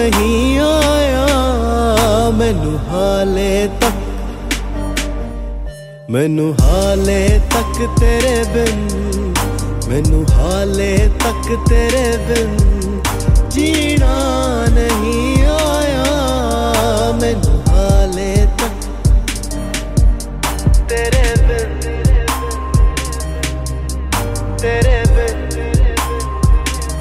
नहीं आया मैनू हाले तक तेरे बिन, मैनू हाले तक तेरे बिन जीना नहीं आया मैनू हाले तक तेरे